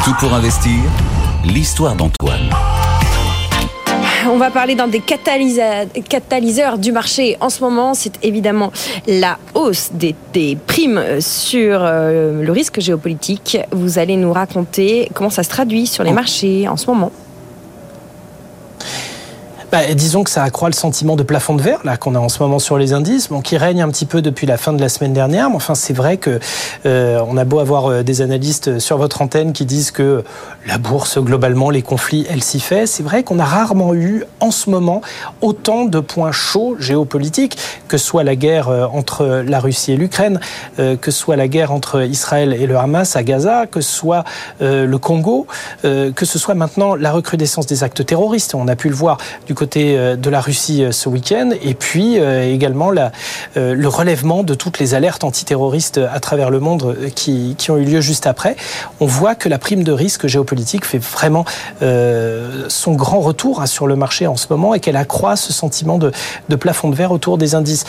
Tout pour investir, l'histoire d'Antoine. On va parler d'un des catalyseurs du marché en ce moment. C'est évidemment la hausse des primes sur le risque géopolitique. Vous allez nous raconter comment ça se traduit sur les marchés en ce moment. Disons que ça accroît le sentiment de plafond de verre là qu'on a en ce moment sur les indices, qui règne un petit peu depuis la fin de la semaine dernière. Mais enfin, c'est vrai que on a beau avoir des analystes sur votre antenne qui disent que la bourse globalement, les conflits, elle s'y fait. C'est vrai qu'on a rarement eu en ce moment autant de points chauds géopolitiques, que ce soit la guerre entre la Russie et l'Ukraine, que ce soit la guerre entre Israël et le Hamas à Gaza, que ce soit le Congo, que ce soit maintenant la recrudescence des actes terroristes. On a pu le voir du côté de la Russie ce week-end, et puis également le relèvement de toutes les alertes antiterroristes à travers le monde qui ont eu lieu juste après. On voit que la prime de risque géopolitique fait vraiment son grand retour sur le marché en ce moment, et qu'elle accroît ce sentiment de plafond de verre autour des indices.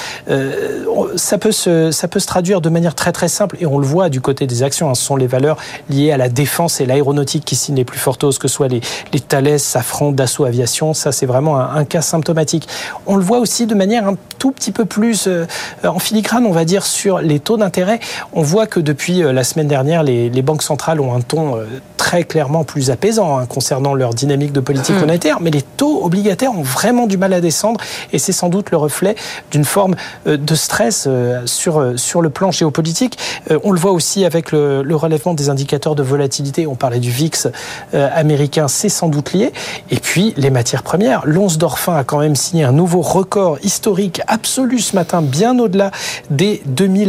Ça peut se traduire de manière très très simple, et on le voit du côté des actions. Ce sont les valeurs liées à la défense et l'aéronautique qui signent les plus fortes hausses, que ce soit les Thales, Safran, Dassault Aviation. Ça, c'est vraiment un cas symptomatique. On le voit aussi de manière un tout petit peu plus en filigrane, on va dire, sur les taux d'intérêt. On voit que depuis la semaine dernière, les banques centrales ont un ton très clairement plus apaisant concernant leur dynamique de politique monétaire, mais les taux obligataires ont vraiment du mal à descendre, et c'est sans doute le reflet d'une forme de stress sur le plan géopolitique. On le voit aussi avec le relèvement des indicateurs de volatilité. On parlait du VIX américain, c'est sans doute lié. Et puis les matières premières. L'once d'or fin a quand même signé un nouveau record historique absolu ce matin, bien au-delà des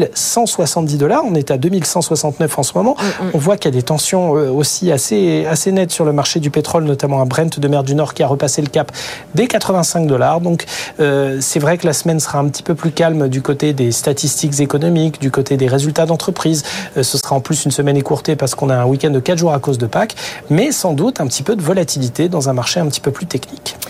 2170 $. On est à 2169 en ce moment. On voit qu'il y a des tensions aussi assez nettes sur le marché du pétrole, notamment un Brent de mer du Nord qui a repassé le cap des 85 $. Donc c'est vrai que la semaine sera un petit peu plus calme du côté des statistiques économiques, du côté des résultats d'entreprise. Ce sera en plus une semaine écourtée parce qu'on a un week-end de 4 jours à cause de Pâques, mais sans doute un petit peu de volatilité dans un marché un petit peu plus technique.